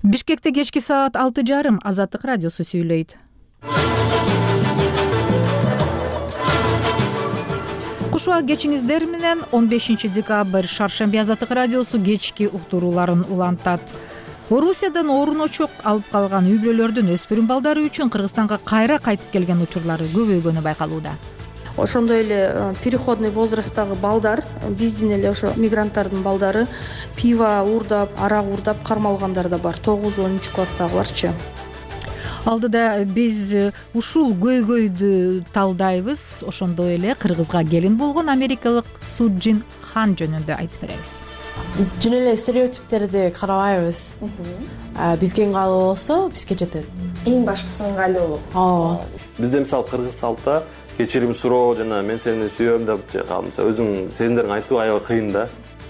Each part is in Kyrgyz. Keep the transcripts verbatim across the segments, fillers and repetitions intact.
Бишкекте кечки саат алты жарым Азаттык радиосу сүйлөйт. Куш убак кечиңиздер менен он бешинчи декабрь шаршемби Азаттык радиосу кечки уктурууларын улантат. Орусиядан оорун очок алып калган үй бүлөлөрдүн өспүрүм балдары үчүн Кыргызстанга кайра кайтып келген учурлары көбөйгөнү байкалууда. Ошондой эле переходный возрасттагы балдар, биздин эле ошо мигранттардын балдары пиво уурдап, арак уурдап кармалгандар да бар. тогуз онунчу класстагыларчы. Алдыда биз ушул көйгөйдү талдайбыз. Ошондой эле Кыргызга келин болгон америкалык Суджин Хан жөнүндө айтып беребиз. Жөн эле стереотиптерди карабайбыз. Бизге ыңгайлуу болсо бизге жетет. Эң башкысы ыңгайлуу болот. Ооба. Бизде мисалы кыргыз салтта кечирим суроо жана мен сени сүйөм деп калса өзүң сезимдерин айтуу аябай кыйын да.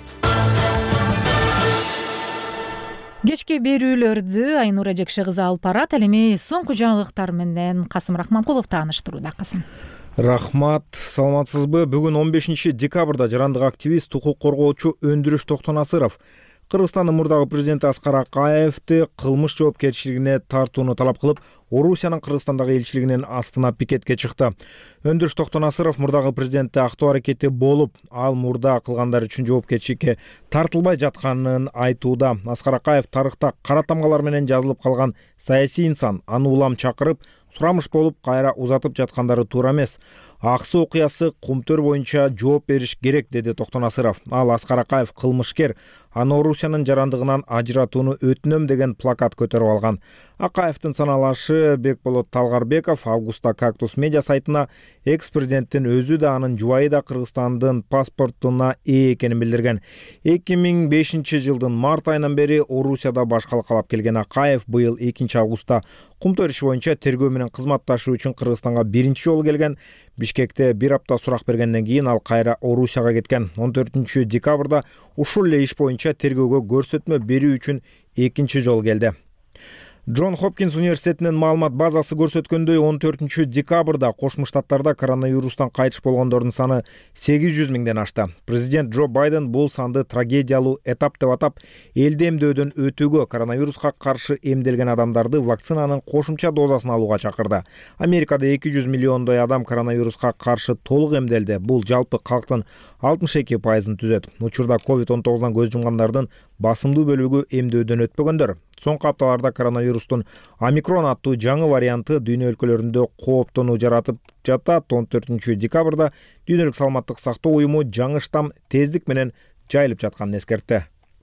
Кечки берүүлөрдү Айнура Жекше кызы алып барат. Ал эми соңку жаңылыктар менен Касым Рахманкулов тааныштырууда. Касым. Рахмат, саламатсызбы? Бүгүн он бешинчи декабрда жарандык активист, укук коргоочу Өндүрүш Токтонасыров Кыргызстандын мурдагы президенти Аскар Акаевди кылмыш жоопкерчилигине тартууну талап кылып, Орусиянын Кыргызстандагы элчилигинин астына пикетке чыкты. Өндүрүш Токтонасыров мурдагы президентти актоо аракети болуп, ал мурда кылгандар үчүн жоопкерчиликке тартылбай жатканын айтууда. Аскар Акаев тарыхта кара тамгалар менен жазылып калган саясий инсан, аны улам чакырып, сурамыш болуп кайра узатып жаткандары туура эмес. Аксы окуясы кумтөр боюнча жооп бериш керек, деди Токтонасыров. Ал Аскар Акаев кылмышкер, аны Орусиянын жарандыгынан ажыратууну өтүнөм деген плакат көтөрүп алган. Акаевдин саналашы Бекболот Талгарбеков Августа Кактус медиа сайтына экс-президенттин өзү да анын жубайы да Кыргызстандын паспортуна ээ экенин билдирген. эки миң бешинчи жылдын март айынан бери Орусияда башкалык калап келген Акаев быйыл экинчи августта кумтөр иши боюнча тергөө менен кызматташуу үчүн Кыргызстанга биринчи жолу келген. Бишкекте бир апта сурак бергенден кийин ал кайра Орусияга кеткен. он төртүнчү декабрда ушул эле иш боюнча тергөөгө көрсөтмө берүү үчүн экинчи жолу келди. Джон Хопкинс университетинин маалымат базасы көрсөткөндөй он төртүнчү декабрда Кошмо Штаттарда коронавирустан кайтыш болгондордун саны сегиз жүз миңден ашты. Президент Джо Байден бул санды трагедиялуу этап деп атап, элди эмдөөдөн өтүүгө, коронавируска каршы эмделген адамдарды вакцинанын кошумча дозасын алууга чакырды. Америкада эки жүз миллиондой адам коронавируска каршы толук эмделди. Бул жалпы калктын алтымыш эки пайызын түзөт. Учурда ковид он тогуздан көз жумгандардын басымдуу бөлүгү эмдөөдөн өтпөгөндөр. Соңку апталарда коронавирустун омикрон аттуу жаңы варианты дүйнө өлкөлөрүндө кооптонуу жаратып жатат. он төртүнчү декабрда Дүйнөлүк саламаттык сактоо уюму жаңы штам тездик менен жайылып жатканын эскертти.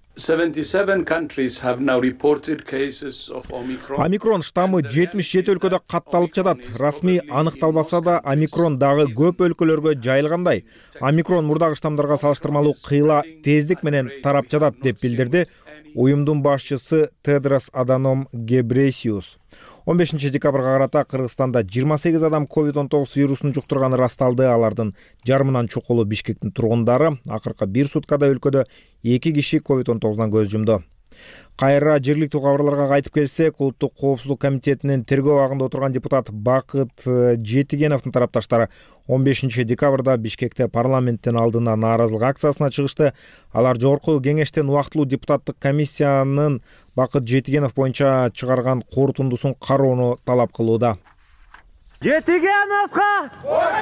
Омикрон штаммы жетимиш жети өлкөдө катталып жатат. Расмий аныкталбаса да, омикрон дагы көп өлкөлөргө жайылгандай. Омикрон мурдагы штамдарга салыштырмалуу кыйла тездик менен тарап жатат деп билдирди уюмдун башчысы Тедрос Аданом Гебрейсиус. он бешинчи декабрга карата Кыргызстанда жыйырма сегиз адам ковид он тогуз вирусун жуктурганы расталды. Алардын жарымынан чукулу Бишкектин тургундары. Акыркы бир суткада өлкөдө эки киши ковид он тогуздан көз жумду. Кайра жергиликтүү кабарларга кайтып келсек, Улуттук коопсуздук комитетинин тергөө абагында отурган депутат Бакыт Жетигеновдун тарапташтары он бешинчи декабрда Бишкекте парламенттин алдына нааразылык акциясына чыгышты. Алар жогорку кеңештен убактылуу депутаттык комиссиянын Бакыт Жетигенов боюнча чыгарган корутундусун кароону талап кылууда. Жетигеновго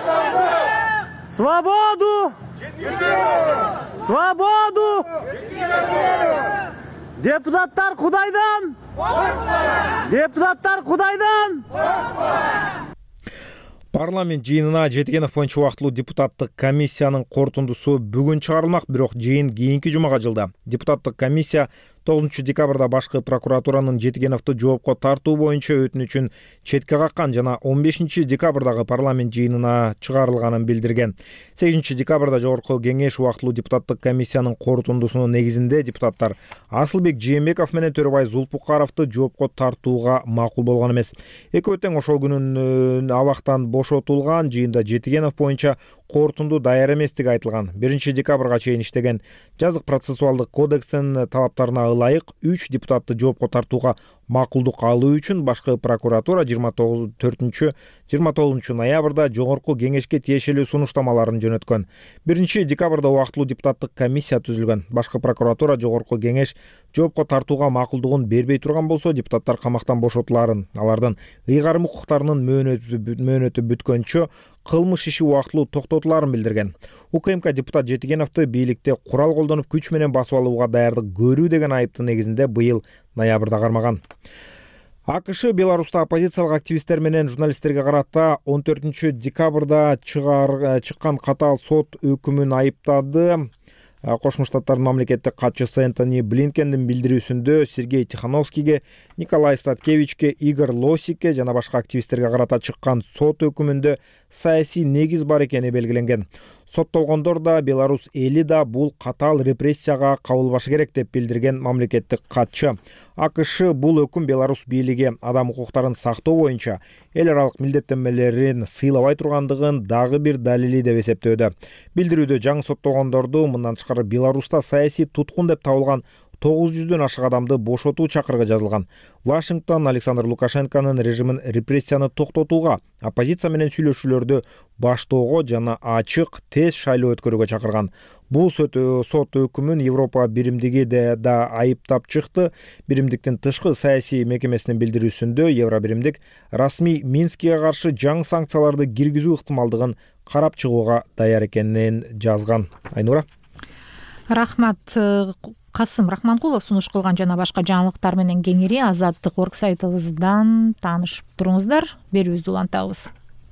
свободу! Свободу! Депутаттар Кудайдан! Депутаттар Кудайдан! Парламент жыйынына Жетигенов боюнча убактылуу депутаттык комиссиянын корутундусу бүгүн чыгарылмак, бирок жыйын кийинки жумага жылды. Депутаттык комиссия тогузунчу декабрда башкы прокуратуранын Жетигеновду жоопко тартуу боюнча өтүнүчүн четке каккан жана он бешинчи декабрдагы парламент жыйынына чыгарылганын билдирген. сегизинчи декабрда жогорку кеңеш убактылуу депутаттык комиссиянын корутундусунун негизинде депутаттар Асылбек Жээнбеков менен Төрөбай Зулпукаровду жоопко тартууга макул болгон эмес. Экөө тең ошол күнүн абактан бошотулган. Жыйында Жетигенов боюнча корутунду даяр эместиги айтылган. биринчи декабрга чейин иштеген жазык процессуалдык кодекстин талаптарына ылайык үч депутатты жоопко тартууга макулдук алуу үчүн башкы прокуратура жыйырма төртүнчү жыйырма тогузунчу ноябрда жогорку кеңешке тиешелүү сунуштамаларын жөнөткөн. биринчи декабрда убактылуу депутаттык комиссия түзүлгөн. Башкы прокуратура жогорку кеңеш жоопко тартууга макулдугун бербей турган болсо, депутаттар камактан бошотуларын, алардын ыйгарым укуктарынын мөөнөтү бүткөнчө кылмыш иши убактылуу токтотуларын билдирген. УКМК депутат Жетигеновду бийликте курал колдонуп күч менен басып алууга даярдык көрүү деген айыптын негизинде быйыл ноябрда кармаган. АКШ Беларуста оппозициялык активисттер менен журналисттерге карата он төртүнчү декабрда чыккан катаал сот өкүмүн айыптады. Кошмо Штаттардын мамлекеттик катчысы Энтони Блинкендин билдирүүсүндө Сергей Тихановскийге, Николай Статкевичке, Игорь Лосикке жана башка активисттерге карата чыккан сот өкүмүндө саясий негиз бар экени белгиленген. Соттолгондор да, Беларусь эли да бул катаал репрессияга кабылбашы керек деп билдирген мамлекеттик катчы. АКШ бул өкүм Беларусь бийлиги адам укуктарын сактоо боюнча эл аралык милдеттенмелерин сыйлабай тургандыгын дагы бир далили деп эсептөөдө. Билдирүүдө жаңы соттолгондорду, мындан тышкары Беларусьта саясий туткун деп табылган тогуз жүздөн ашык адамды бошотуу чакырыгы жазылган. Вашингтон Александр Лукашенконун режимин репрессияны токтотууга, оппозиция менен сүйлөшүүлөрдү баштоого жана ачык, тез шайлоо өткөрүүгө чакырган. Бул сот өкүмүн Европа биримдиги да айыптап чыкты. Биримдиктин тышкы саясий мекемесинин билдирүүсүндө Евробиримдик расмий Минскиге каршы жаңы санкцияларды киргизүү ыктымалдыгын карап чыгууга даяр экенин жазган. Айнура. Рахмат. Касым Рахманкулов сунуш кылган жана башка жаңылыктар менен кеңири Азаттык орг сайтыбыздан таанышып туруңуздар. Берүүбүздү улантабыз.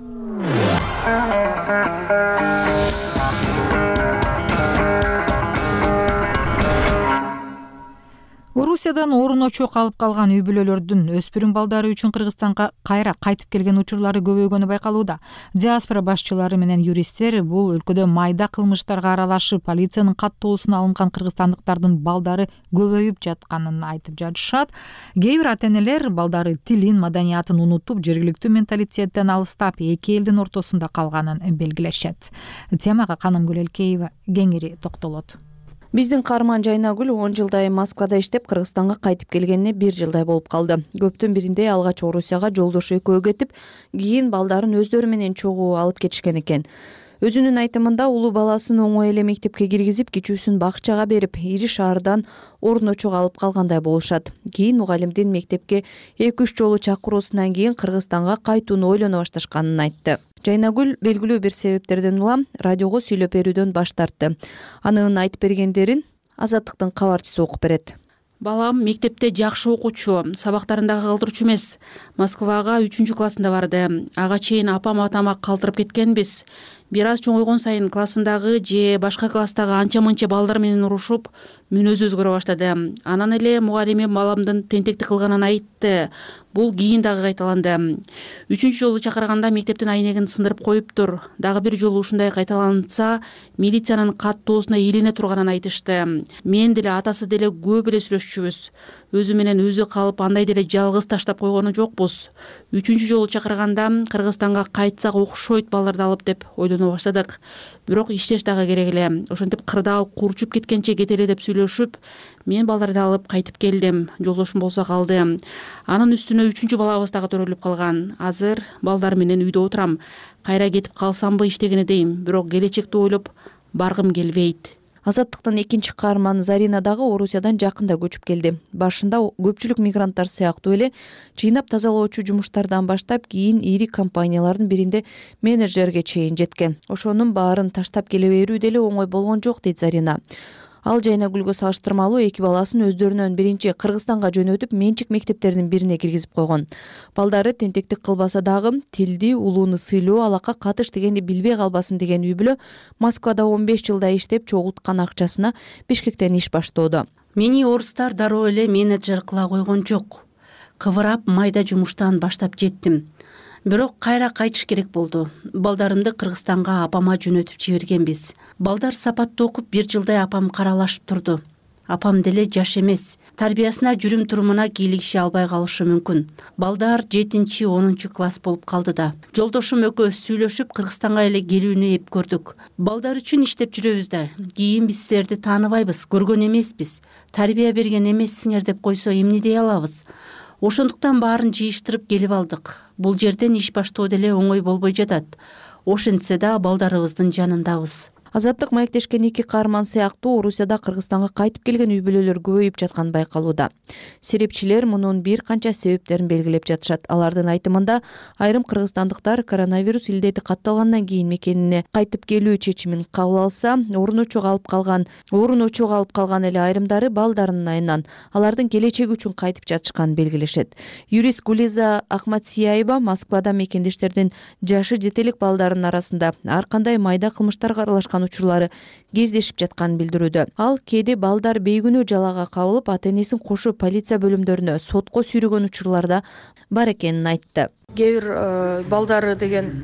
Орусиядан орун очок алып калган үй бүлөлөрдүн өспүрүм балдары үчүн Кыргызстанга кайра кайтып келген учурлары көбөйгөнү байкалууда. Диаспора башчылары менен юристтер бул өлкөдө майда кылмыштарга аралашып, полициянын каттоосуна алынган кыргызстандыктардын балдары көбөйүп жатканын айтып жатышат. Кээ бир ата-энелер балдары тилин, маданиятын унутуп, жергиликтүү менталитеттен алыстап, эки элдин ортосунда калганын белгилешет. Темага Каным Гүлелкеева кеңири токтолот. Биздин каарман Жайнагүл он жылдай Москвада иштеп, Кыргызстанга кайтып келгенине бир жылдай болуп калды. Көптөн биринде алгач Орусияга жолдош экөө кетип, кийин балдарын өздөрү менен чогуу алып кетишкен экен. Өзүнүн айтымында улуу баласын оңой эле мектепке киргизип, кичүүсүн бакчага берип, ири шаардан орун очок алып калгандай болушат. Кийин мугалимдин мектепке эки үч жолу чакыруусунан кийин Кыргызстанга кайтууну ойлоно башташканын айтты. Жайнагүл белгилүү бир себептерден улам радиого сүйлөп берүүдөн баш тартты. Анын айтып бергендерин Азаттыктын кабарчысы окуп берет. Балам мектепте жакшы окуучу, сабактарында калтырчу эмес. Москвага үчүнчү классында барды. Ага чейин апам атама калтырып кеткенбиз. Бир аз чоңойгон сайын классындагы же башка класстагы анча-мынча балдар менен урушуп, мүнөзү өзгөрө баштады. Анан эле мугалимим баламдын тентектик кылганын айтты. Бул кийин дагы кайталанды. Үчүнчү жолу чакырганда мектептин айнегин сындырып коюптур. Дагы бир жолу ушундай кайталанса, милициянын каттоосуна илине турганын айтышты. Мен деле атасы деле көп эле сүйлөшчүбүз. Өзү менен өзү калып, андай деле жалгыз таштап койгону жокпуз. Үчүнчү жолу чакырганда Кыргызстанга кайтсак окшойт балдарды алып деп ойлоно баштадык. Бирок иштеш дагы керек эле. Ошентип кырдаал курчуп кеткенче кетели деп сүйлөшүп, мен балдарды алып кайтып келдим. Жолдошум болсо калды. Анын үстүнө үчүнчү балабыз дагы төрөлүп калган. Азыр балдар менен үйдө отурам. Кайра кетип калсамбы иштегени дейм, бирок келечекти ойлоп баргым келбейт. Азаттыктын экинчи каарманы Зарина дагы Орусиядан жакында көчүп келди. Башында көпчүлүк мигранттар сыяктуу эле чыйнап тазалоочу жумуштардан баштап, кийин ири компаниялардын биринде менеджерге чейин жеткен. Ошонун баарын таштап келе берүү деле оңой болгон жок, дейт Зарина. Ал Жайнагүлгө салыштырмалуу эки баласын өздөрүнөн биринчи Кыргызстанга жөнөтүп, менчик мектептеринин бирине киргизип койгон. Балдары тентектик кылбаса дагы тилди, улууну сыйлоо, алакка катыш дегенди билбей калбасын деген үй бүлө Москвада он беш жылдай иштеп, чогулткан акчасына Бишкектен иш баштоодо. Мени орустар дароо эле менеджер кыла койгон жок. Кыбырап майда жумуштан баштап жеттим. Бирок кайра кайтыш керек болду. Балдарымды Кыргызстанга апама жөнөтүп жибергенбиз. Балдар сапаттуу окуп, бир жылдай апам каралашып турду. апам деле жаш эмес. Тарбиясына, жүрүм турумуна кийлигише албай калышы мүмкүн. Балдар жетинчи онунчу класс болуп калды да. Жолдошум экөөбүз сүйлөшүп Кыргызстанга эле келүүнү эп көрдүк. Балдар үчүн иштеп жүрөбүз да. Кийин биз силерди тааныбайбыз, көргөн эмеспиз. Тарбия берген эмессиңер деп койсо эмне дей алабыз? Ошондуктан баарын жыйыштырып келип алдык. Бул жерден иш баштоо деле оңой болбой жатат. Ошентсе да балдарыбыздын жанындабыз. Азаттык маектешкен эки каарман сыяктуу Орусияда Кыргызстанга кайтып келген үй бүлөлөр көбөйүп жаткан байкалууда. Серепчилер мунун бир канча себептерин белгилеп жатышат. Алардын айтымында айрым кыргызстандыктар коронавирус илдети катталгандан кийин мекенине кайтып келүү чечимин кабыл алса, орун очок алып калган, орун очок алып калган эле айрымдары балдарынын айынан алардын келечеги үчүн кайтып жатышканын белгилешет. Юрист Гулиза Ахматсияева Москвада мекендештердин жашы жете элек балдарынын арасында ар кандай майда кылмыштарга аралашкан учурлары кездешип жатканын билдирүүдө. Ал кээде балдар бейгүнөө жалага кабылып, ата-энесин кошо полиция бөлүмдөрүнө сотко сүйрөгөн учурларда бар экенин айтты. Кээ бир балдары деген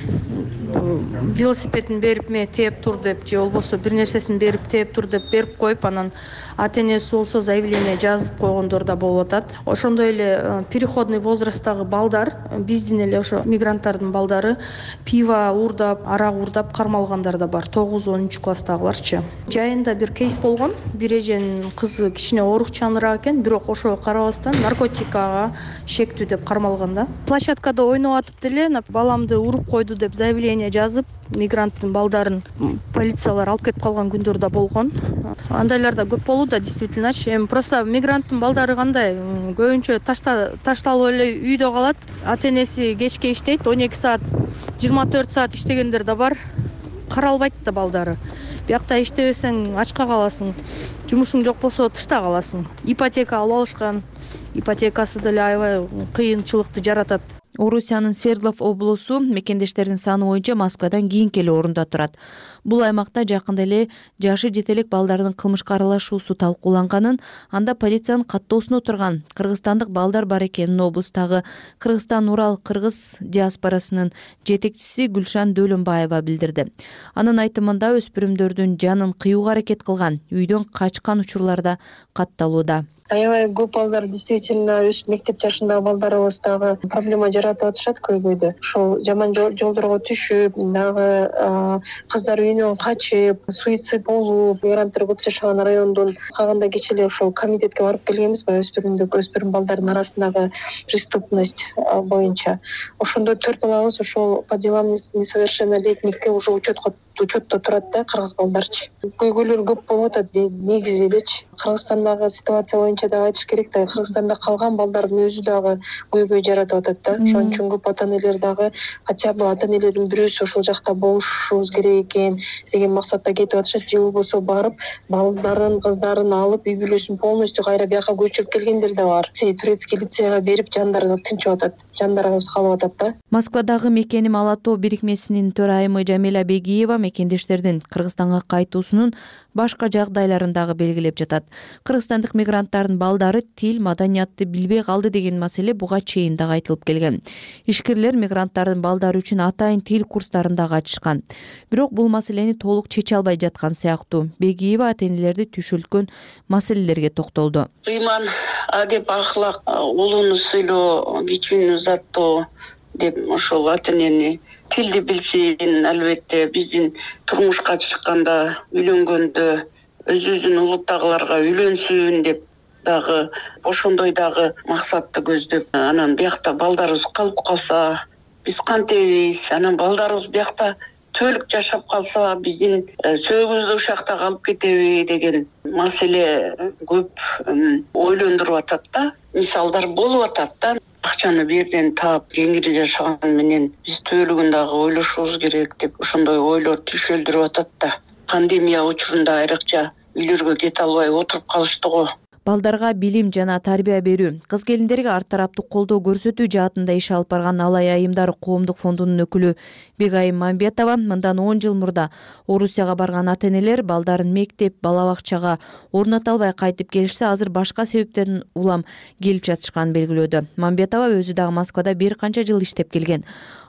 велосипедин берип ме тээп тур деп, же болбосо бир нерсесин берип тээп тур деп берип коюп, анан ата-энеси болсо заявление жазып койгондор да болуп атат. Ошондой эле переходный возрасттагы балдар, биздин эле ошо мигранттардын балдары пиво уурдап, арак уурдап кармалгандар да бар. тогуз онунчу класстагыларчы. Жайында бир кейс болгон. Бир эженин кызы кичине оорукчаныраак экен, бирок ошого карабастан наркотикага шектүү деп кармалган да. Площадкада ойноп атып деле баламды уруп койду деп заявление жазып, мигранттын балдарын полициялар алып кетип калган күндөр да болгон. Андайлар да көп болууда, действительно. Эми просто мигранттын балдары кандай, көбүнчө ташталып эле үйдө калат. Ата-энеси кечке иштейт, он эки саат, жыйырма төрт саат иштегендер да бар. Каралбайт да балдары. Биякта иштебесең ачка каласың. Жумушуң жок болсо тышта каласың. Ипотека алып алышкан. Ипотекасы деле аябай кыйынчылыкты жаратат. Орусиянын Свердлов облусу мекендештердин саны боюнча Москвадан кийинки эле орунда турат. Бул аймакта жакында эле жашы жете элек балдардын кылмышка аралашуусу талкууланганын, анда полициянын каттоосуна отурган кыргызстандык балдар бар экенин облустагы Кыргызстан Урал кыргыз диаспорасынын жетекчиси Гүлшан Дөлөнбаева билдирди. Анын айтымында өспүрүмдөрдүн жанын кыюуга аракет кылган, үйдөн качкан учурларда катталууда. Аябай көп балдар действительно өз мектеп жашындагы балдарыбыз дагы проблема жаратып атышат көйгөйдө. Ошол жаман жолдорго түшүп, дагы кыздар үйүнөн качып, суицид болуп, мигранттар көп жашаган райондун кагында кечээ эле ошол комитетке барып келгенбиз, өспүрүмдүк өспүрүм балдардын арасындагы преступность боюнча. Ошондо төрт балабыз ошол по делам несовершеннолетнихке уже учетко учетто турат да, кыргыз балдарчы. Көйгөйлөр көп болуп атат негизи элечи. Кыргызстандагы ситуация боюнча да айтыш керек да, Кыргызстанда калган балдардын өзү дагы көйгөй жаратып атат да. Ошон үчүн көп ата-энелер дагы хотя бы ата-энелердин бирөөсү ошол жакта болушубуз керек экен деген максатта кетип атышат. Же болбосо барып балдарын, кыздарын алып, үй бүлөсүн полностью кайра бияка көчүрүп келгендер да бар. Турецкий лицейга берип жандары тынчып атат. Жандарыбыз калып атат да. Москвадагы мекеним Ала Тоо бирикмесинин төрайымы Жамиля Бегиева мекендештердин Кыргызстанга кайтуусунун башка жагдайларын дагы белгилеп жатат. Кыргызстандык мигранттардын балдары тил, маданиятты билбей калды деген маселе буга чейин дагы айтылып келген. Ишкерлер мигранттардын балдары үчүн атайын тил курстарын дагы ачышкан. Бирок бул маселени толук чече албай жаткан сыяктуу. Бегиева ата-энелерди түшүлткөн маселелерге токтолду. Ыйман, адеп, ахлак, улууну сыйлоо, кичүүнү заттоо деп ошол ата-энени тилди билсин, албетте биздин турмушка чыкканда, үйлөнгөндө өзүбүздүн улуттагыларга үйлөнсүн деп дагы ошондой дагы максатты көздөп, анан биякта балдарыбыз калып калса, биз кантебиз, анан балдарыбыз биякта төлүк жашап калса, биздин сөөгүбүздү ушакта калып кетеби деген маселе көп ойлондуруп атат да. Мисалдар болуп атат да. Акчаны бирден таап, кеңири жашаган менен биз түбөлүгүн дагы ойлошубуз керек деп ошондой ойлор түшөлдүрүп атат да. Пандемия учурунда айрыкча үйлөргө кете албай отуруп калышты го. Балдарга билим жана тарбия берүү, кыз келиндерге ар тараптуу колдоо көрсөтүү жаатында иш алып барган Алай айымдар коомдук фондунун өкүлү Бегайым Мамбетова мындан он жыл мурда Орусияга барган ата-энелер балдарын мектеп, бала бакчага орната албай кайтып келишсе, азыр башка себептерден улам келип жатышканын белгилөөдө. Мамбетова өзү дагы Москвада бир канча жыл иштеп келген.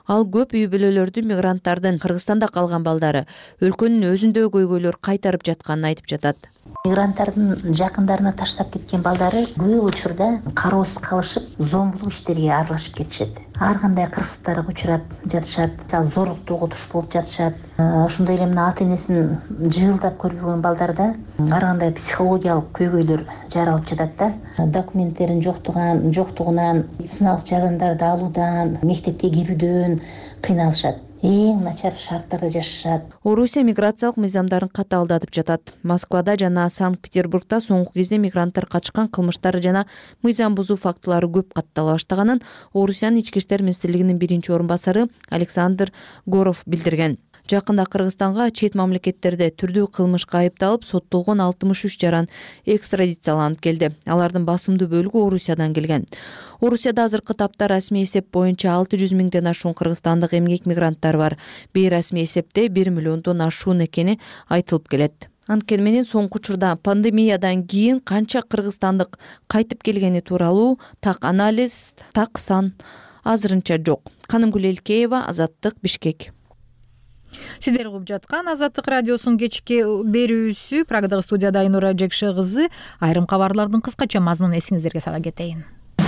Ал көп үй бүлөлөрдү мигранттардын Кыргызстанда калган балдары өлкөнүн өзүндө көйгөйлөр кайтарып жатканын айтып жатат. Мигранттардын жакындарына таштап кеткен балдары көп учурда кароосуз калышып, зомбулук иштерге аралашып кетишет. Ар кандай кырсыктарга учурап жатышат, зорлуктуу угутуш болуп жатышат. Ошондой эле мына ата-энесин жылдап көрбөгөн балдарда ар кандай психологиялык көйгөйлөр жаралып жатат да. Документтерин жоктуган, жоктугунан, сыналгыч жардамдарды алуудан, мектепке кирүүдөн кыйналышат. Эң начар шарттарда жашашат. Орусия миграциялык мыйзамдарын катаалдатып жатат. Москвада жана Санкт-Петербургда соңку кезде мигранттар качкан кылмыштары жана мыйзам бузуу фактылары көп каттала баштаганын Орусиянын ички иштер министрлигинин биринчи орун басары Александр Горов билдирген. Жакында Кыргызстанга чет мамлекеттерде түрдүү кылмышка айыпталып соттолгон алтымыш үч жаран экстрадицияланып келди. Алардын басымдуу бөлүгү Орусиядан келген. Орусияда азыркы тапта расмий эсеп боюнча алты жүз миңден ашуун кыргызстандык эмгек мигранттар бар. Бейрасмий эсепте бир миллиондон ашуун экени айтылып келет. Анткени менен соңку учурда пандемиядан кийин канча кыргызстандык кайтып келгени тууралуу так анализ, так сан азырынча жок. Канымгүл Элкеева, Азаттык, Бишкек. Сиздер угуп жаткан Азаттык радиосунун кечки берүүсү. Прагадагы студияда Айнура Жекше кызы. Айрым кабарлардын кыскача мазмунун эсиңиздерге сала кетейин.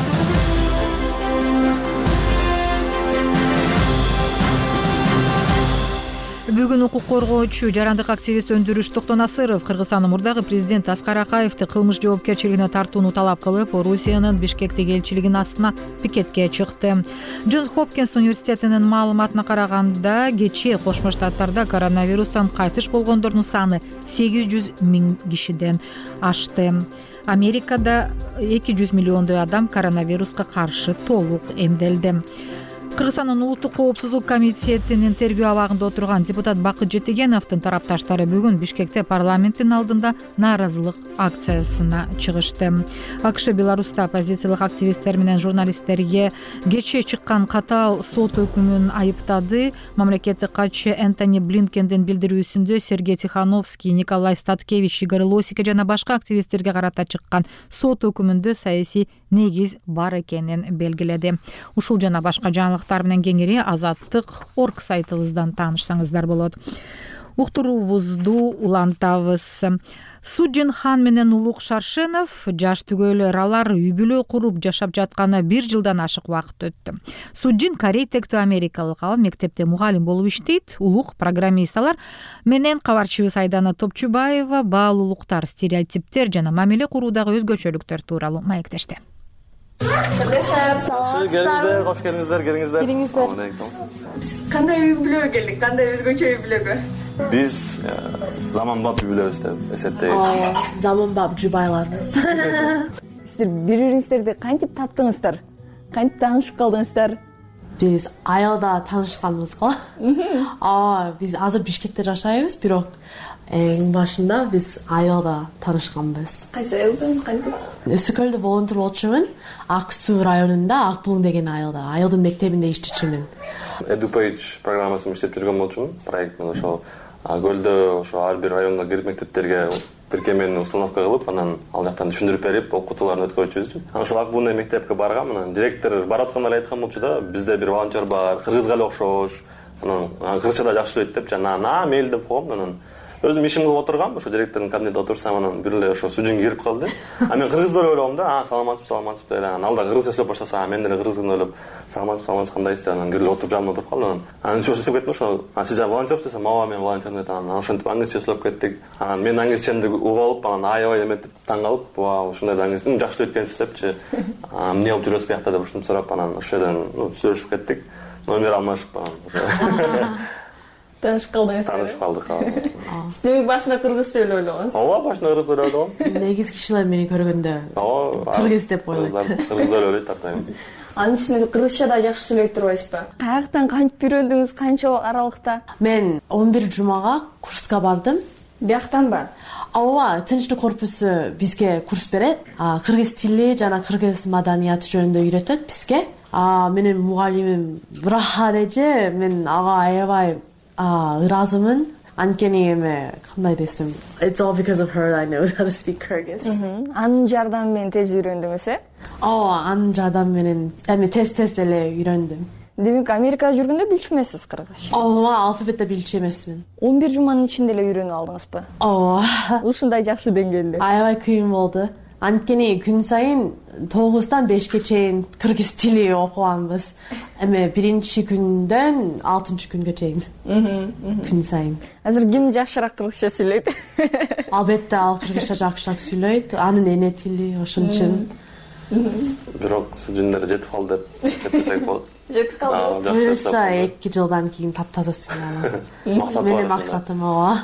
Бүгүн укук коргоочу, жарандык активист Өндүрүш Токтонасыров Кыргызстандын мурдагы президенти Аскар Акаевди кылмыш жоопкерчилигине тартууну талап кылып, Орусиянын Бишкектеги элчилигинин астына пикетке чыкты. Джонс Хопкинс университетинин маалыматына караганда, кечээ Кошмо Штаттарда коронавирустан кайтыш болгондордун саны сегиз жүз миң кишиден ашты. Америкада эки жүз миллиондой адам коронавируска каршы толук эмделди. Кыргызстандын улуттук коопсуздук комитетинин тергөө абагында отурган депутат Бакыт Жетегеновдун тарапташтары бүгүн Бишкекте парламенттин алдында нааразылык акциясына чыгышты. АКШ Беларуста оппозициялык активисттер менен журналисттерге кечээ чыккан катаал сот өкүмүн айыптады. Мамлекеттик катчы Энтони Блинкендин билдирүүсүндө Сергей Тихановский, Николай Статкевич, Игорь Лосик жана башка активисттерге карата чыккан сот өкүмүндө саясий негиз бар экенин белгиледи. Ушул жана башка жаңылыктар менен кеңири Азаттык орг сайтыбыздан таанышсаңыздар болот. Уктуруубузду улантабыз. Суджин хан менен Улук Шаршенов жаш түгөлөр алар үй бүлө куруп жашап жатканы бир жылдан ашык убакыт өттү. Суджин Корей тектүү америкалык, ал мектепте мугалим болуп иштейт. Улук программист алар менен кабарчыбыз Айдана Топчубаева баалуулуктар, стереотиптер жана мамиле куруудагы өзгөчөлүктөр тууралуу маектешти. Келиңиздер, кош келиңиздер, келиңиздер. Биз кандай үй бүлөгө келдик? Кандай өзгөчө үй бүлөгө? Биз заманбап үй бүлөбүз деп эсептейбиз. Заманбап жубайларбыз. Сиздер бири-бириңиздерди кантип таптыңыздар? Кантип таанышып калдыңыздар? Биз айылда таанышканбыз го. А, биз азыр Бишкекте жашайбыз, бирок эң башында биз айылда таанышканбыз. Кайсы айылдан, кантип? Өсү көлдө волонтер болчумун. Ак Суу районунда Ак Булуң деген айылда, айылдын мектебинде иштечүмүн. EduPage программасын иштеп жүргөн болчумун. Проект менен ошо көлдө ошо ар бир районго кирип мектептерге тиркемени установка кылып, анан ал жактан түшүндүрүп берип, окутууларын өткөрчүбүз. Анан ошо Ак Булуң мектепке баргам, анан директор баратканда эле айткан болчу да, бизде бир волонтер бар, кыргызга эле окшош. Анан кыргызча да жакшы сүйлөйт деп, жана на мейли деп койгом. Анан өзүм ишим кылып отургам, ошо директордун кабинетине отурсам, анан бир эле ошо Суджин кирип калды. А мен кыргыз деп ойлогом да, а саламатсызбы, саламатсызбы деп. Анан ал да кыргызча сүйлөп баштаса, мен деле кыргыз деп ойлоп, саламатсызбы, саламатсыз кандайсыздар? Анан кирип отуруп жанымда отуруп калды. Анан анан ошо сүйлөп кеттим, ошо, а сиз жана волонтер десем, ооба мен волонтер деп. Анан ошентип англисче сүйлөп кеттик. Анан мен англисчемди угуп алып, анан аябай эметип таң калып, вау, ушундай да англисче жакшы сүйлөйт экенсиз депчи. Эмне болуп жүрөсүз биякта деп ушинтип сурап, анан ошол жерден сүйлөшүп кеттик. Номер алмашып анан ошо. Таанышып калдыңыздар. Таанышып калдык. Сиз демек башында кыргыз деп ойлогонсуз? Ооба, башында кыргыз деп ойлогом. Негиз кишилер мени көргөндө кыргыз деп ойлойт. Кыргыз деп ойлойт тартайм. Анын үстүнө кыргызча да жакшы сүйлөйт турбайсызбы? Каяктан кантип үйрөндүңүз, канча аралыкта? Мен он бир жумага курска бардым. Бияктанбы? Ооба, тынчтык корпусу бизге курс берет. Кыргыз тили жана кыргыз маданияты жөнүндө үйрөтөт бизге. А менин мугалимим Браха эже, мен ага аябай ыраазымын. Анткени эме кандай десем, it's all because of her I know how to speak Kyrgyz. Анын жардамы менен тез үйрөндүңүз, э? Ооба, анын жардамы менен эми тез-тез эле үйрөндүм. демек Америкада жүргөндө билчү эмессиз кыргызча? ооба, алфавитте билчү эмесмин. он бир жуманын ичинде эле үйрөнүп алдыңызбы? ооба. Ушундай жакшы деңгээлде. Аябай кыйын болду. Анткени күн сайын тогуздан бешке чейин кыргыз тили окуганбыз. Эми биринчи күндөн алтынчы күнгө чейин. Күн сайын. Азыр ким жакшыраак кыргызча сүйлөйт? Албетте ал кыргызча жакшыраак сүйлөйт. Анын эне тили ошон үчүн. Бирок сүзүндөрү жетип калды деп эсептесек болот. Жетип калды. Буюрса эки жылдан кийин таптаза сүйлөйм. Максат бар. Менин максатым ооба.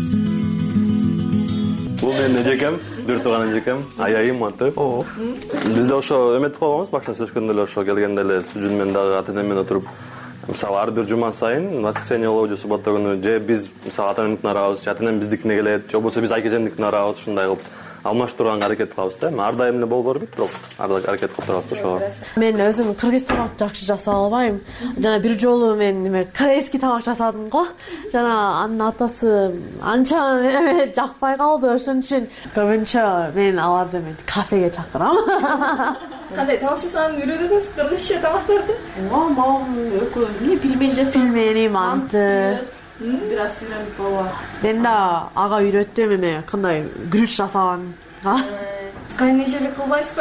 Бул менин эжекем, бир тууган эжекем, аябайым аты. Бизде ошо эметип койгонбуз, башында сөзгөндө эле ошо келгенде эле сүжүн менен дагы ата энем менен отуруп, мисалы ар бир жума сайын воскресенье болобу же суббота күнү же биз мисалы ата энемдикине барабыз, же ата энем биздикине келет, же болбосо биз айкежемдикине барабыз, ушундай кылып алмаштырганга аракет кылабыз да. Ар дайым эле боло бербейт, бирок ар дайым аракет кылып турабыз да ошого. Мен өзүм кыргыз тамак жакшы жасап албайм. Жана бир жолу мен неме корейский тамак жасадым го. Жана анын атасы анча эме жакпай калды. Ошон үчүн көбүнчө мен аларды мен кафеге чакырам. Кандай тамак жасаганды үйрөнөсүз кыргызча тамактарды? Ооба, мам экөө эмне пельмени жасап, пельмени, манты. Бир аз үйрөнүп ооба. Мен да ага үйрөттүм эме кандай гүрүч жасаганга. Кайнешелик кылбайсызбы?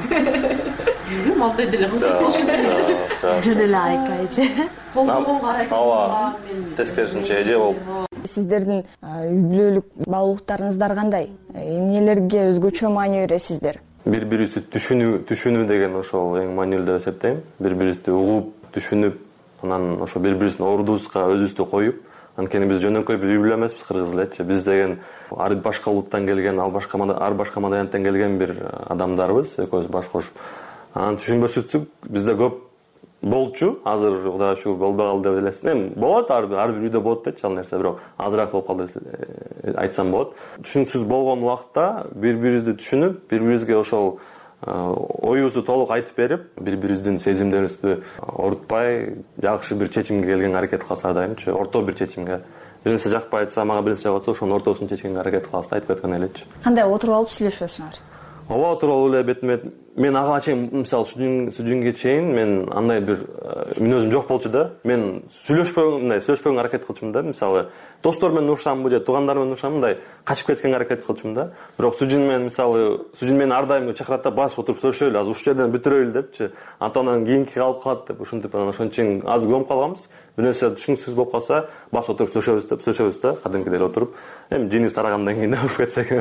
Манты деле кылып. Жөн эле айкайчы. Колдогонго карайт. Ооба. Тескерисинче эже болуп. Сиздердин үй бүлөлүк баалуулуктарыңыздар кандай? Эмнелерге өзгөчө маани бересиздер? Бири-бирибизди түшүнүү, түшүнүү деген ошол эң маанилүү деп эсептейм. Бири-бирибизди угуп, түшүнүп, анан ошо бири-бирибиздин ордубузга өзүбүздү коюп, анткени биз жөнөкөй бир үй бүлө эмеспиз, кыргыз элечи. Биз деген ар башка улуттан келген, ал башка ар башка маданияттан келген бир адамдарбыз, экөөбүз баш кошуп. Анан түшүнбөсүздүк бизде көп болчу. Азыр Кудайга шүгүр болбой калды деп элесин. Эми болот, ар ар бир үйдө болот дечи ал нерсе, бирок азыраак болуп калды деп айтсам болот. Түшүнүксүз болгон убакта бири-бирибизди түшүнүп, бири-бирибизге ошол оюбузду толук айтып берип, бири-бирибиздин сезимдерибизди орутпай, жакшы бир чечимге келгенге аракет кылабыз ар дайымчы. Орто бир чечимге. Бир нерсе жакпай атса, мага бир нерсе жагып атса, ошонун ортосун чечкенге аракет кылабыз да, айтып кеткен элечи. Кандай отуруп алып сүйлөшөсүңөр? Ооба, отуруп алып эле бетме мен ага чейин мисалы сүжүнгө чейин мен андай бир мүнөзүм жок болчу да. Мен сүйлөшпөй, мындай сүйлөшпөгөнгө аракет кылчумун да. Мисалы достор менен урушамбы же туугандар менен урушамбы, мындай качып кеткенге аракет кылчумун да. Бирок сүжүн менен мисалы сүжүн мени ар дайым чакырат да, баш отуруп сүйлөшөлү, азыр ушул жерден бүтүрөлү депчи. Антан кийинки калып калат деп ушинтип анан ошон үчүн аз көмүп калганбыз. Бир нерсе түшүнүксүз болуп калса, баш отуруп сүйлөшөбүз деп сүйлөшөбүз да, кадимкидей эле отуруп. Эми жинибиз тарагандан кийин уруп кетсек.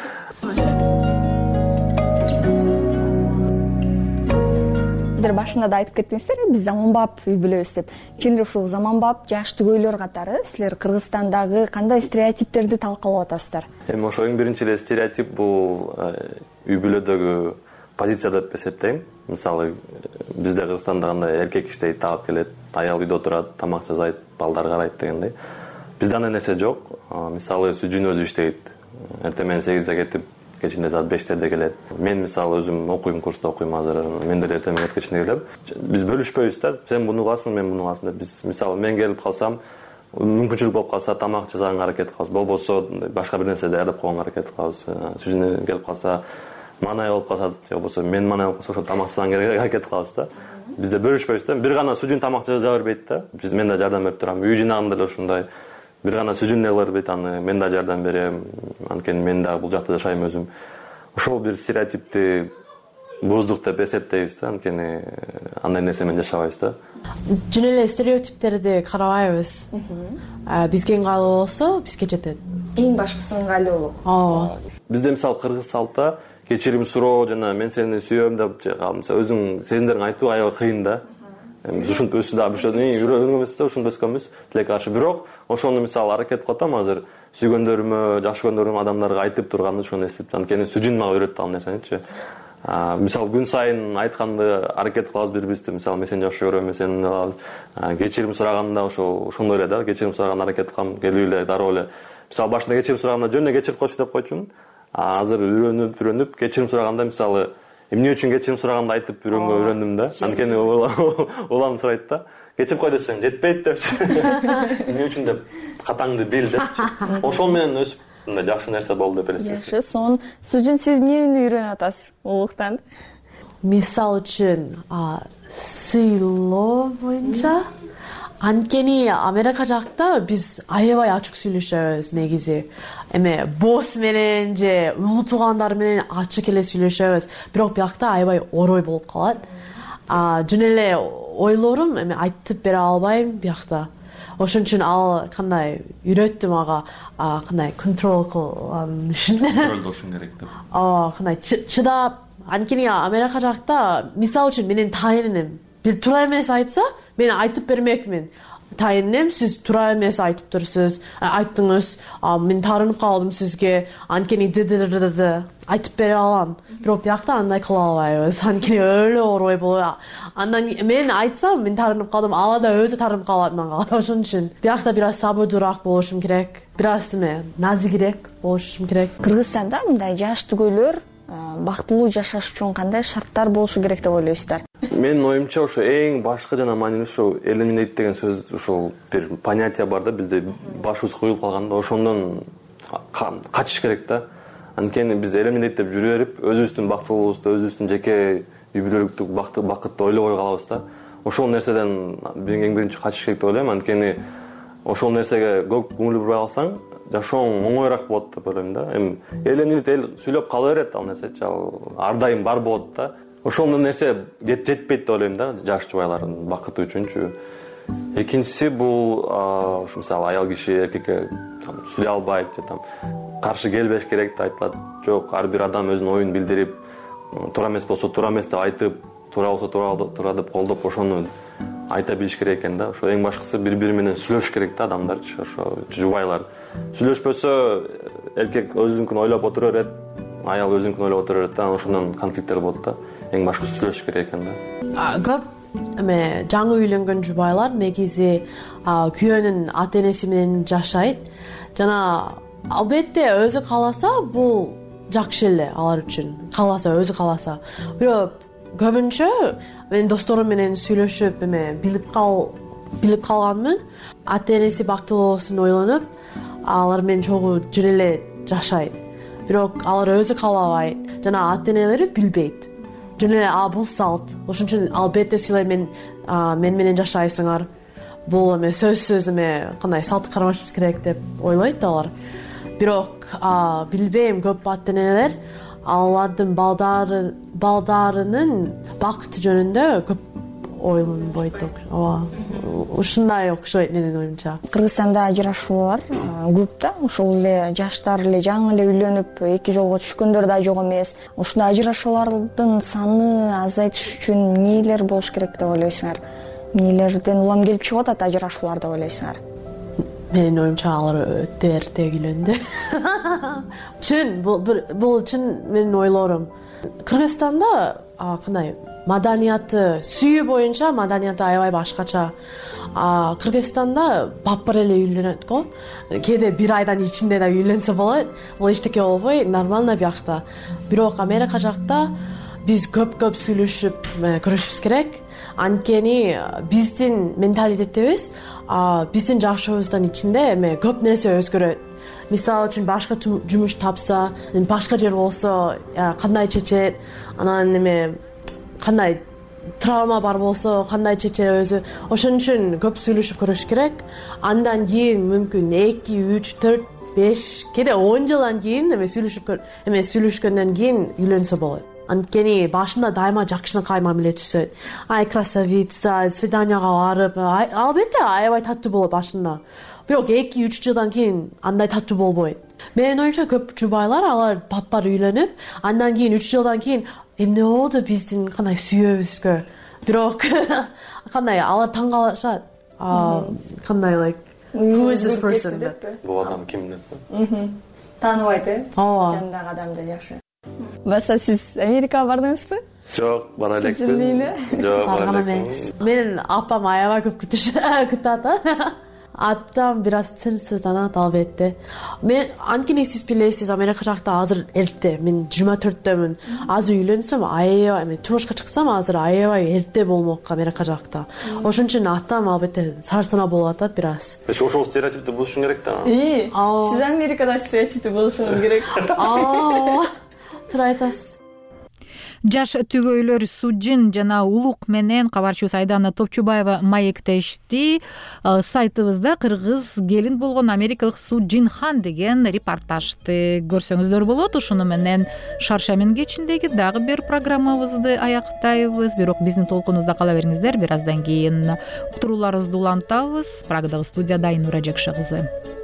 Сиздер башында да айтып кеттиңиздер, биз заманбап үй бүлөбүз деп. Чынында ушул заманбап жаш түгөйлөр катары силер Кыргызстандагы кандай стереотиптерди талкалап атасыздар? Эми ошо эң биринчи эле стереотип бул үй бүлөдөгү позиция деп эсептейм. Мисалы бизде Кыргызстанда кандай эркек иштейт, таап келет, аял үйдө отурат, тамак жасайт, балдар карайт дегендей. Бизде андай нерсе жок. Мисалы сүжүн өзү иштейт. Эртең менен сегизде кетип, кечинде саат бештерде келет. Мен мисалы өзүм окуйм, курста окуйм азыр. Мен деле эртең менен кечинде келем. Биз бөлүшпөйбүз да. Сен муну кыласың, мен муну кыласың деп. Биз мисалы мен келип калсам, мүмкүнчүлүк болуп калса тамак жасаганга аракет кылабыз. Болбосо башка бир нерсе даярдап койгонго аракет кылабыз. Сүжүн келип калса, манай болуп калса, же болбосо мен манай болуп калса, ошо тамак жасаганга аракет кылабыз да. Бизде бөлүшпөйбүз да. Бир гана сүжүн тамак жаса бербейт да. Биз мен да жардам берип турам. Үй жыйнаганда деле ушундай. Бир гана сүжүн эле кыла бербейт, аны мен да жардам берем. Анткени мен да бул жакта жашайм өзүм. Ошол бир стереотипти буздук деп эсептейбиз да, анткени андай нерсе менен жашабайбыз да. Жөн эле стереотиптерди карабайбыз. Бизге ыңгайлуу болсо, бизге жетет. Эң башкысы ыңгайлуулук. Ооба. Бизде мисалы кыргыз салтта кечирим суроо жана мен сени сүйөм деп же мисалы өзүң сезимдериңди айтуу аябай кыйын да. Ушинтип өсүп дагы бир үйрөнгөн эмеспиз, ушинтип өскөнбүз тилекке каршы. Бирок ошону мисалы аракет кылып атам азыр сүйгөндөрүмө, жакшы көргөндөрүм адамдарга айтып турганды ошону эстеп, анткени сүжүн мага үйрөттү ал нерсеничи. Мисалы күн сайын айтканды аракет кылабыз бири-бирибизди. Мисалы мен сени жакшы көрөм, мен сени алабыз. Кечирим сураганда ошо ошондой эле да, кечирим сураганда аракет кылам, келип эле дароо эле. Мисалы башында кечирим сураганда жөн эле кечирип койчу деп койчумун. Азыр үйрөнүп, үйрөнүп кечирим сураганда мисалы эмне үчүн кечирим сураганда айтып үйрөнгө үйрөндүм да. Анткени улам сурайт да. Кечирип кой десең жетпейт депчи. Эмне үчүн деп катаңды бил депчи. Ошол менен өсүп мындай жакшы нерсе болду деп элестейм. Жакшы, сон сүжүн сиз эмнени үйрөнүп атасыз улуктан? Мисал үчүн, сыйлоо боюнча анткени Америка жакта биз аябай ачык сүйлөшөбүз негизи. Эме босс менен же улуу туугандар менен ачык эле сүйлөшөбүз. Бирок биякта аябай орой болуп калат. А жөн эле ойлорум эме айтып бере албайм биякта. Ошон үчүн ал кандай үйрөттүм ага кандай контрол кылган үчүн. Контролдошуң керек деп. А кандай чыдап анткени Америка жакта мисалы үчүн менин тайыным бир туура эмес айтса, мен айтып бермекмин. Тайыным, сиз туура эмес айтып турсуз, айттыңыз, мен таарынып калдым сизге, анткени д айтып бере алам. Бирок биякта андай кыла албайбыз. Анткени өлө орой болот. Андан мен айтсам, мен таарынып калдым, ала да өзү таарынып калат мага. Ошон үчүн биякта бир аз сабырдуураак болушум керек. Бир аз эме назигирээк болушум керек. Кыргызстанда мындай жаш түгөйлөр бактылуу жашаш үчүн кандай шарттар болушу керек деп ойлойсуздар? Менин оюмча ошо эң башкы жана маанилүү ошо элиминейт деген сөз, ошол бир понятие бар да, бизде башыбыз куюлуп калганда, ошондон качыш керек да. Анткени биз элиминейт деп жүрө берип, өзүбүздүн бактылуулугубузду, өзүбүздүн жеке үй бүлөлүктүк бакытты ойлобой калабыз да. Ошол нерседен эң биринчи качыш керек деп ойлойм. Анткени ошол нерсеге көп көңүл бурбай калсаң, жашооң оңоюраак болот деп ойлойм да. Эми элиминейт эл сүйлөп кала берет ал нерсечи, ал ар дайым бар болот да. Ошол нерсе жетпейт деп ойлойм да, жаш жубайлардын бакыты үчүнчү. Экинчиси бул ушу мисалы аял киши эркекке сүйлөй албайт же там каршы келбеш керек деп айтылат. Жок, ар бир адам өзүнүн оюн билдирип, туура эмес болсо туура эмес деп айтып, туура болсо туура туура деп колдоп ошону айта билиш керек экен да. Ошо эң башкысы бири-бири менен сүйлөшүш керек да адамдарчы, ошо жубайлар. Сүйлөшпөсө эркек өзүнүкүн ойлоп отура берет, аял өзүнүкүн ойлоп отура берет да, ошондон конфликттер болот да. Эң башкысы сүйлөшүш керек экен да. Көп эме жаңы үйлөнгөн жубайлар негизи күйөөнүн ата энеси менен жашайт. Жана албетте өзү кааласа бул жакшы эле алар үчүн. Кааласа, өзү кааласа. Бирок көбүнчө мен досторум менен сүйлөшүп эме билип кал билип калганмын. Ата энеси бактылуу болсун ойлонуп, алар менен чогуу жөн эле жашайт. Бирок алар өзү каалабайт жана ата энелери билбейт. Жөн эле а бул салт. Ошон үчүн албетте силер мен мен менен жашайсыңар. Бул эме сөзсүз эме кандай салт кармашыбыз керек деп ойлойт алар. Бирок билбейм, көп ата энелер алардын балдары балдарынын бакыты жөнүндө көп ойлонбойт. Ооба. Ушундай окшойт менин оюмча. Кыргызстанда ажырашуулар көп да. Ошол эле жаштар эле жаңы эле үйлөнүп эки жолго түшкөндөр да жок эмес. Ушундай ажырашуулардын саны азайтыш үчүн эмнелер болуш керек деп ойлойсуңар? Эмнелерден улам келип чыгып атат ажырашуулар деп ойлойсуңар? Менин оюмча алар өтө эрте үйлөндү. Чын, бул чын менин ойлорум. Кыргызстанда кандай маданияты, сүйүү боюнча маданияты аябай башкача. Кыргызстанда баппар эле үйлөнөт го. Кээде бир айдан ичинде да үйлөнсө болот. Бул эчтеке болбой, нормально биякта. Бирок Америка жакта биз көп-көп сүйлөшүп көрүшүбүз керек. Анткени биздин менталитетибиз, биздин жашообуздун ичинде эме көп нерсе өзгөрөт. Мисалы үчүн башка жумуш тапса, башка жер болсо кандай чечет, анан эме кандай травма бар болсо кандай чечет өзү. Ошон үчүн көп сүйлөшүп көрүш керек. Андан кийин мүмкүн эки, үч, төрт, беш, кээде он жылдан кийин эме сүйлөшүп эме сүйлөшкөндөн кийин үйлөнсө болот. Анткени башында дайыма жакшынакай мамиле түшөт. Ай красавица, свиданияга барып, албетте аябай таттуу болот башында. Бирок эки, үч жылдан кийин андай таттуу болбойт. Менин оюмча көп жубайлар алар баппар үйлөнүп, андан кийин үч жылдан кийин эмне болду биздин кандай сүйүүбүзгө. Бирок кандай алар таң калышат. Кандай like who is this person? Бул адам ким деп. Тааныбайт э? Ооба. Жандагы адамды жакшы. Баса сиз Америкага бардыңызбы? Жок, бара элекпин. Жок, бара элекпин. Менин апам аябай көп күтүп атат. Атам бир аз сынсызданат албетте. Мен анткени сиз билесиз, Америка жакта азыр эрте. Мен жыйырма төрттөмүн. Азыр үйлөнсөм, аябай, мен турмушка чыксам азыр аябай эрте болмок Америка жакта. Ошон үчүн атам албетте сарсана болуп атат бир аз. Ошол стереотипти бузушуң керек да. И, сиз Америкада стереотипти бузушуңуз керек. Аа. Туура айтасыз. жаш түгөйлөр Суджин жана Улук менен кабарчыбыз Айдана Топчубаева маектешти. Сайтыбызда кыргыз келин болгон америкалык Суджин Хан деген репортажды көрсөңүздөр болот. Ушуну менен Шаршамин кечиндеги дагы бир программабызды аяктайбыз. Бирок биздин толкунубузда кала бериңиздер. Бир аздан кийин уктурууларыбызды улантабыз. Прагадагы студияда Айнура Жакшы кызы.